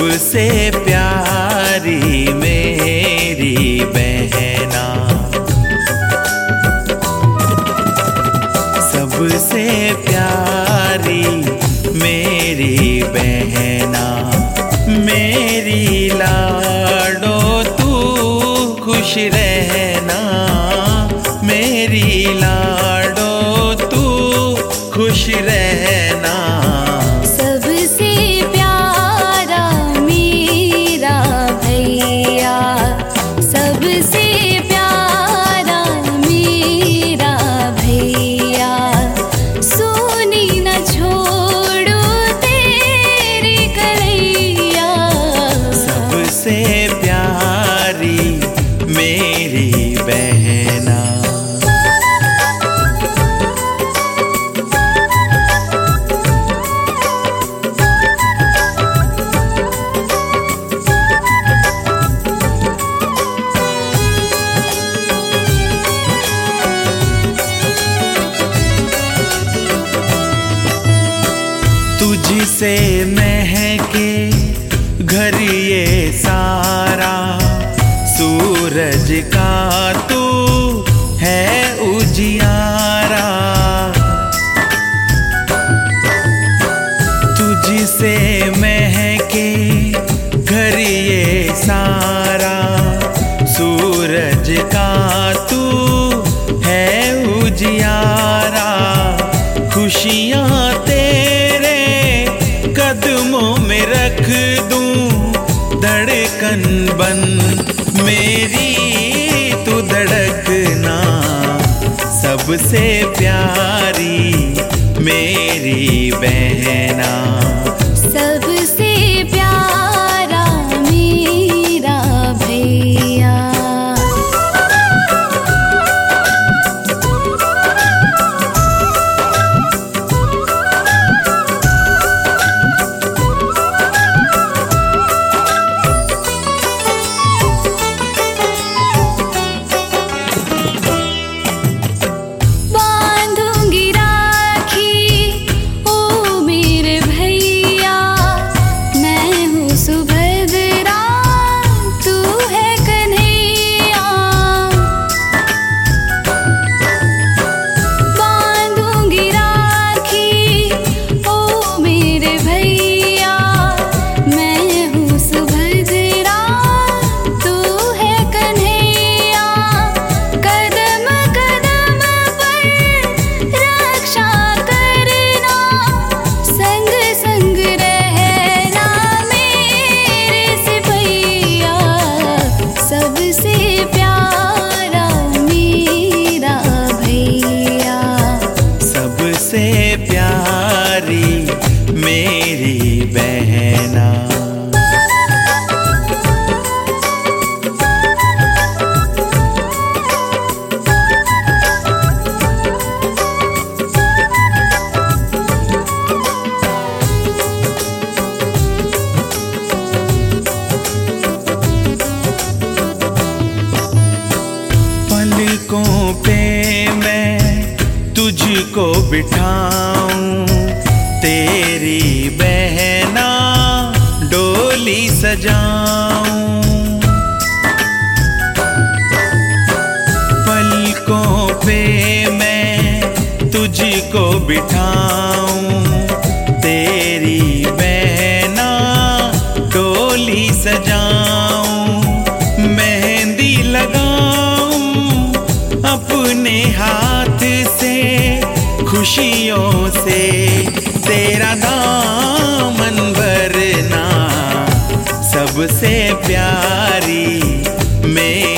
सबसे प्यारी मेरी बहना, सबसे प्यारी मेरी बहना, मेरी लाडो तू खुश रहना, मेरी लाडो तू खुश रहना। सबसे प्यारा मेरा भैया, सबसे प्यारा मेरा भैया, सोनी न छोड़ो तेरी कलैया। सबसे प्यारी मेरी बहना। तुझसे महके घर ये सारा, सूरज का तू है उजियारा। तुझसे महके घर ये सारा, सूरज का तू है उजियारा। खुशियाँ तेरे कदमों में रख दूं, धड़कन बन मेरी तू धड़कना। सबसे प्यारी मेरी बहना, सबसे प्यारा मेरा भैया। सबसे प्यारी मेरी बहना। पलकों पे मैं तुझको बिठाऊं, तेरी बहना डोली सजाऊं। पलकों पे मैं तुझको बिठाऊं, तेरी बहना डोली सजाऊं। मेहंदी लगाऊं अपने हाथ से, खुशियों से तेरा दामन भरना। सबसे प्यारी मेरी